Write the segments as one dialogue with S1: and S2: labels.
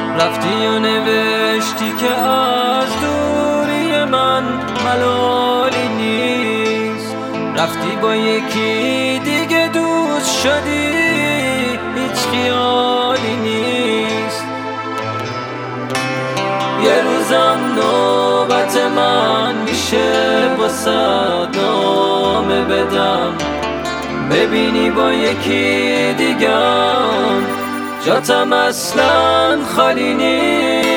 S1: رفتی و نوشتی که از دوری من ملالی نیست. رفتی با یکی دیگه دوست شدی، هیچ خیالی نیست. یه روزم نوبت من میشه واسه نامه بدم، ببینی با یکی دیگم جاتم اصلا خالی نیست.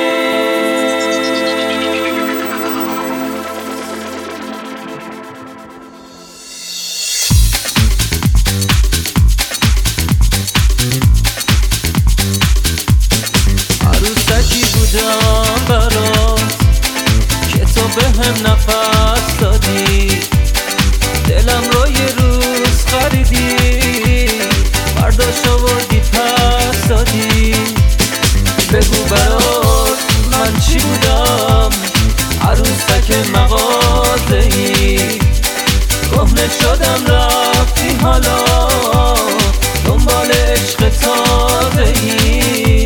S1: عروسکی بودم برات که تو بهم نفس دادی، دلم رو یه روز خریدی، برداشت آوردی پس دادی. بگو برات من چی بودم، عروسک مغازه‌ای، کهنه شدم رفتی حالا دنبال عشق تازه‌ای.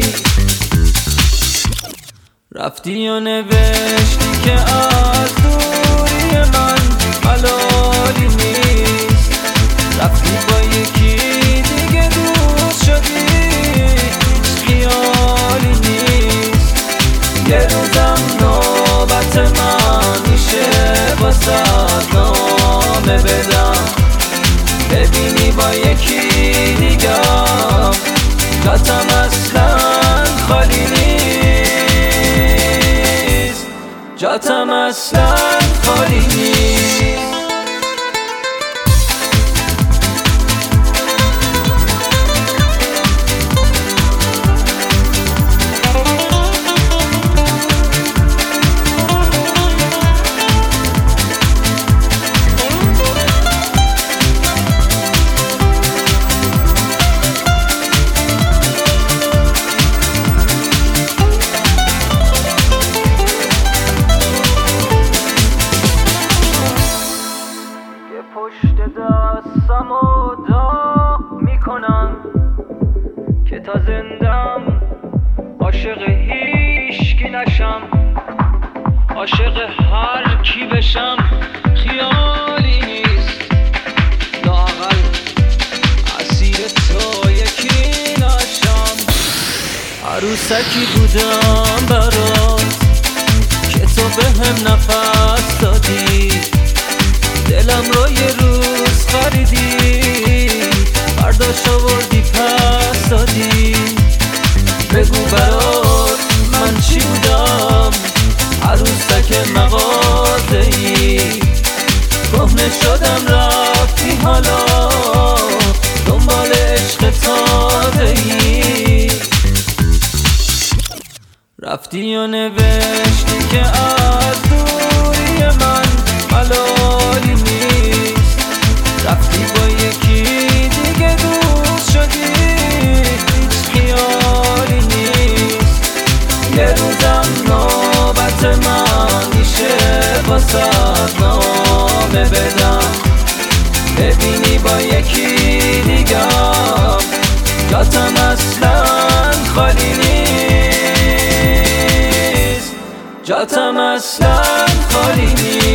S1: رفتی و نوشتی که از دوری من ملالی نیست. رفتی با یکی دیگه دوست شدی، هیچ خیالی نیست. یه روزم نوبت من میشه واسه نامه بدم، ببینی با یکی دیگم جاتم اصلا خالی نیست، جاتم اصلا خالی نیست. پشت دستم و دا میکنم که تا زندم عاشق هیچکی نشم، عاشق هر کی بشم خیالی نیست. لااقل اسیر تو یکی نشم. عروسکی بودم برات که تو بهم نفس دادی، دلم رو یه روز خریدی، برداشت آوردی پس دادی. بگو برات من چی بودم، عروسک مغازه‌ای، کهنه شدم رفتی حالا دنبال عشق تازه‌ای. رفتی و نوشتی که از دوری من ملالی نیست. رفتی با یکی دیگه دوست شدی، هیچ خیالی نیست. یه روزم نوبت من میشه واسه نامه بدم، ببینی با یکی دیگم جاتم اصلا خالی نیست، جاتم اصلا خالی نیست.